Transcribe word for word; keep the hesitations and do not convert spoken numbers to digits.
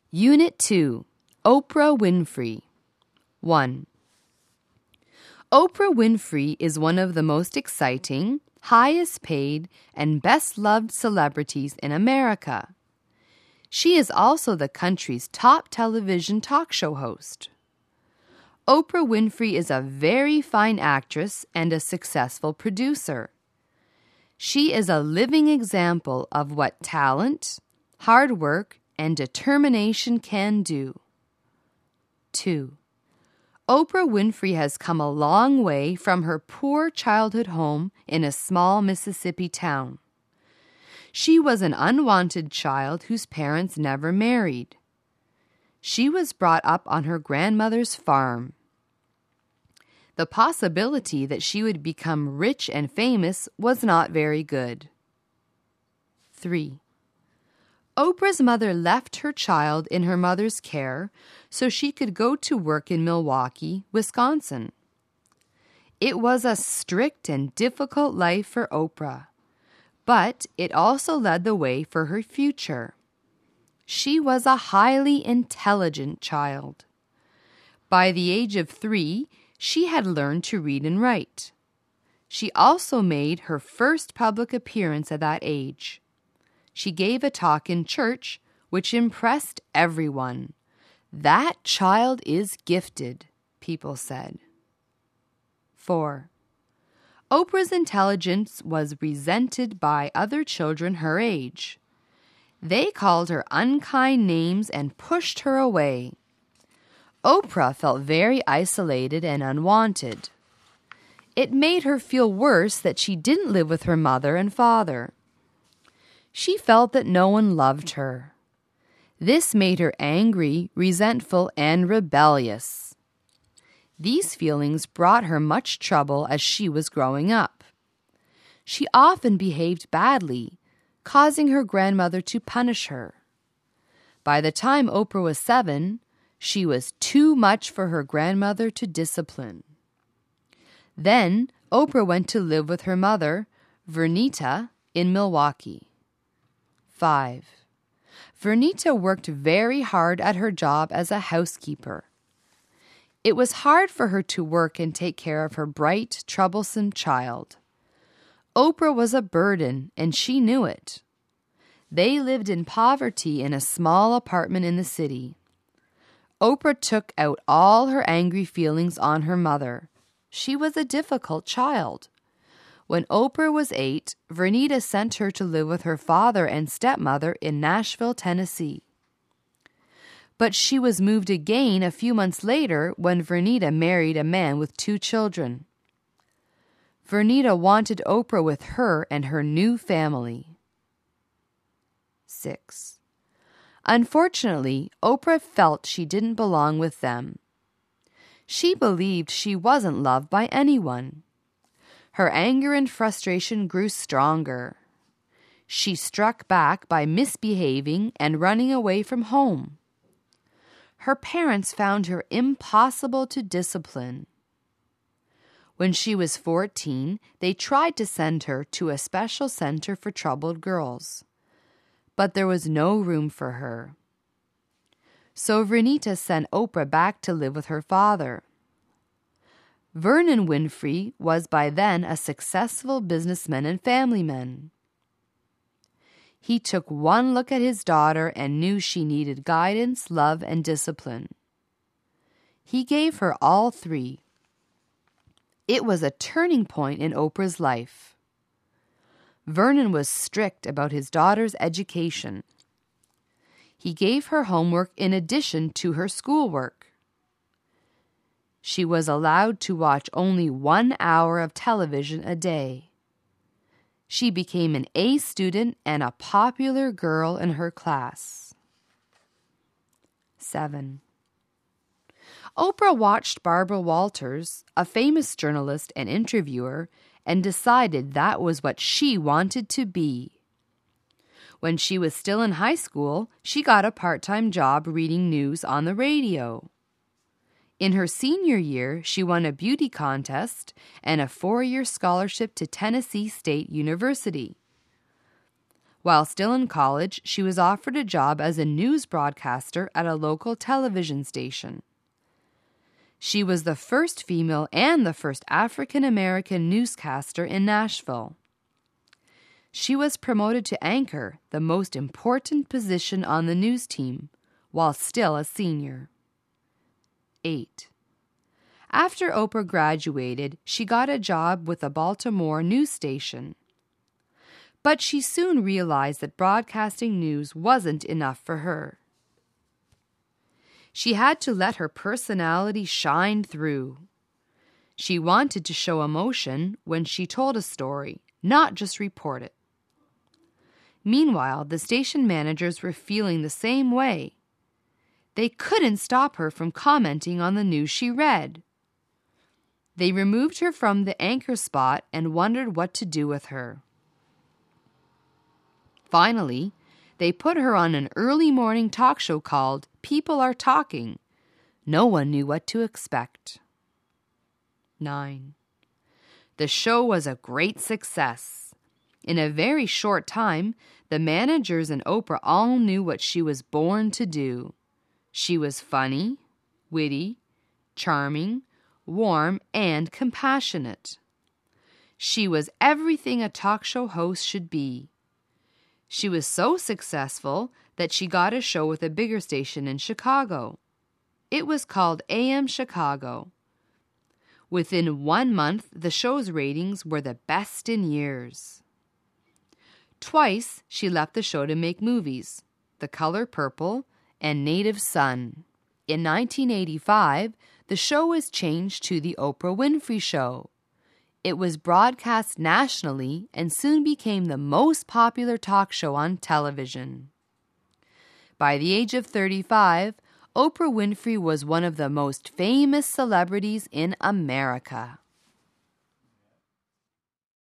Unit two, Oprah Winfrey. one. Oprah Winfrey is one of the most exciting, highest paid, and best loved celebrities in America. She is also the country's top television talk show host. Oprah Winfrey is a very fine actress and a successful producer. She is a living example of what talent, hard work, and determination can do. two. Oprah Winfrey has come a long way from her poor childhood home in a small Mississippi town. She was an unwanted child whose parents never married. She was brought up on her grandmother's farm. The possibility that she would become rich and famous was not very good. three. Oprah's mother left her child in her mother's care so she could go to work in Milwaukee, Wisconsin. It was a strict and difficult life for Oprah, but it also led the way for her future. She was a highly intelligent child. By the age of three, she had learned to read and write. She also made her first public appearance at that age. She gave a talk in church which impressed everyone. That child is gifted, people said. four. Oprah's intelligence was resented by other children her age. They called her unkind names and pushed her away. Oprah felt very isolated and unwanted. It made her feel worse that she didn't live with her mother and father. She felt that no one loved her. This made her angry, resentful, and rebellious. These feelings brought her much trouble as she was growing up. She often behaved badly, causing her grandmother to punish her. By the time Oprah was seven, she was too much for her grandmother to discipline. Then Oprah went to live with her mother, Vernita, in Milwaukee. five. Vernita worked very hard at her job as a housekeeper. It was hard for her to work and take care of her bright, troublesome child. Oprah was a burden, and she knew it. They lived in poverty in a small apartment in the city. Oprah took out all her angry feelings on her mother. She was a difficult child. When Oprah was eight, Vernita sent her to live with her father and stepmother in Nashville, Tennessee. But she was moved again a few months later when Vernita married a man with two children. Vernita wanted Oprah with her and her new family. six. Unfortunately, Oprah felt she didn't belong with them. She believed she wasn't loved by anyone. Her anger and frustration grew stronger. She struck back by misbehaving and running away from home. Her parents found her impossible to discipline. When she was fourteen, they tried to send her to a special center for troubled girls, but there was no room for her. So Vernita sent Oprah back to live with her father. Vernon Winfrey was by then a successful businessman and family man. He took one look at his daughter and knew she needed guidance, love, and discipline. He gave her all three. It was a turning point in Oprah's life. Vernon was strict about his daughter's education. He gave her homework in addition to her schoolwork. She was allowed to watch only one hour of television a day. She became an A student and a popular girl in her class. seven. Oprah watched Barbara Walters, a famous journalist and interviewer, and decided that was what she wanted to be. When she was still in high school, she got a part-time job reading news on the radio. In her senior year, she won a beauty contest and a four-year scholarship to Tennessee State University. While still in college, she was offered a job as a news broadcaster at a local television station. She was the first female and the first African American newscaster in Nashville. She was promoted to anchor, the most important position on the news team, while still a senior. eight. After Oprah graduated, she got a job with a Baltimore news station. But she soon realized that broadcasting news wasn't enough for her. She had to let her personality shine through. She wanted to show emotion when she told a story, not just report it. Meanwhile, the station managers were feeling the same way. They couldn't stop her from commenting on the news she read. They removed her from the anchor spot and wondered what to do with her. Finally, they put her on an early morning talk show called People Are Talking. No one knew what to expect. nine. The show was a great success. In a very short time, the managers and Oprah all knew what she was born to do. She was funny, witty, charming, warm, and compassionate. She was everything a talk show host should be. She was so successful that she got a show with a bigger station in Chicago. It was called A M Chicago. Within one month, the show's ratings were the best in years. Twice, she left the show to make movies, The Color Purple and Native Son. In nineteen eighty-five, the show was changed to The Oprah Winfrey Show. It was broadcast nationally and soon became the most popular talk show on television. By the age of thirty-five, Oprah Winfrey was one of the most famous celebrities in America.